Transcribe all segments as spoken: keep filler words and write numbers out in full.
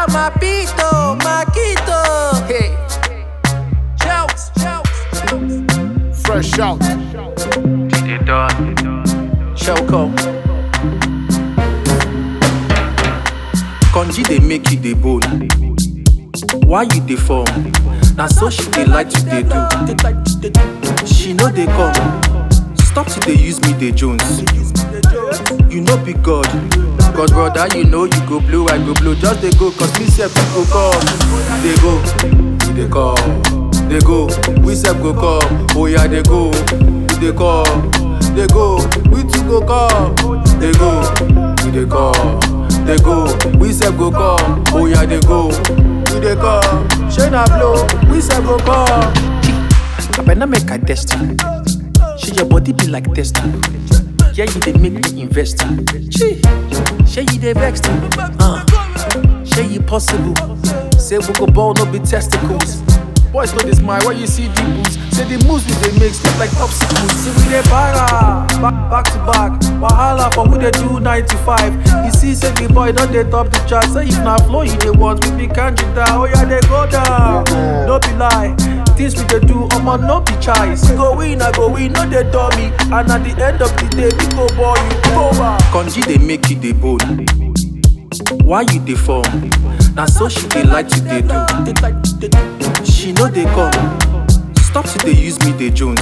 Ella Mapito, Maquito. Hey. Shouts, shouts, shouts. Fresh out. They done. Shelco. Konji they make you the bone. Why you dey form? Now so she dey like to dey do. She know they come. Stop to dey use me dey Jones. You know be God. God brother, you know you go blow, I go blow. Just dey go, cause me self go come. They go, we dey come. They go, we self go come. Oh yeah, they go, we dey come. They go, we too go come. They go, we dey come. They go, we self go come. Oh yeah, they go, we dey come. Shayna blow, we self go come. I better make a destiny. She your body be like destiny. Yeah, you dey make me invest. Gee, shey you dey vex me. Uh, shey you possible. Say we go ball, no be testicles. Boys know this my why you see the moves. Say the moves we dey make sleep like popsicles. See we dey para, back back to back. Wahala for who dey do ninety-five. You see, say the boy don't dey top the chart. Say if na flow you dey want, we be candida. Oh yeah, they go down. No be lie. Things we dey do, omo no be choice. Go win, I go win, no dey dummy. And at the end of the day, we go ball you over. Konji dey make you dey bone. Why you dey form? Now so she dey like to dey do. She know they come. Stop to dey use me dey Jones.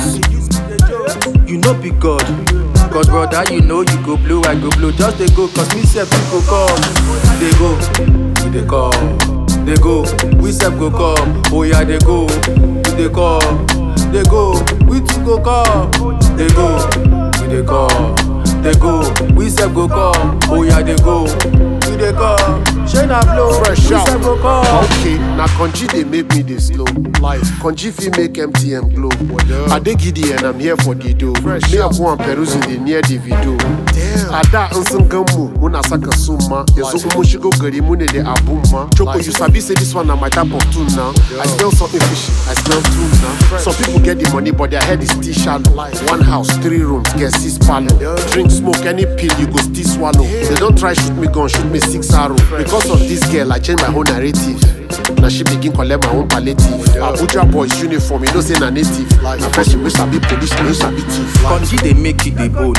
You know be God. God brother, you know you go blow, I go blow. Just dey go, cause me self go come. They go, we dey come. They go, we self go come. Oh yeah, they go, we dey come. They go, we too go come. They go, we dey come. They go, we self go come. Oh yeah, they go, we dey come. Shayna blow, Fresh we out. self go come. Okay, now Konji they make me this slow. Life. Konji fi make M T M glow. I dey giddy and I'm here for the dough. Fresh Me up one Perus in the near the video. Damn. Ada ansan gamu, muna saka suma. Yeso umo shigo gari mune de abuma. Choco, you sabi say this one na my type of tune now. I smell something fishy, I smell tune now. Some people get the money, but their head is still shallow. One house, three rooms, get six palo. Drink, smoke, any pill you go still swallow. They don't try shoot me gun, shoot me six arrow. Because of this girl, I change my whole narrative. Now she begin collect my own palliative. Abuja boys uniform, you know say na native. Na person wey sabi police, na you sabi thief. Konji dey make you dey bone.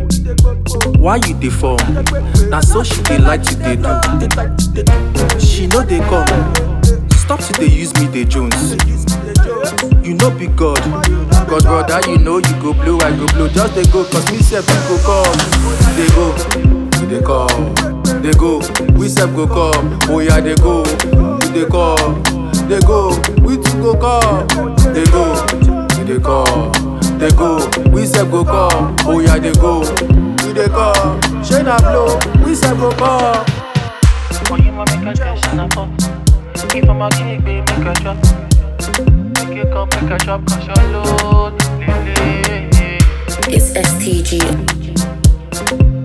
Why you dey form? Now so she dey like to dey do. She know they come. Stop to dey use me dey Jones. You know be God. God brother, you know you go blow, I go blow. Just dey go, cause me self go come. They go, we dey come. They go, we self go come. Oh yeah, they go, we dey come. They go, we too go come. They go, we dey come. They go, we self go come. Oh yeah, they go, we dey come. Shayna blow, we self go come. For you, ma make a cash and a pop. If I'm a gig, baby, make a drop. Make you come, make a drop, cause you're load. It's S T G.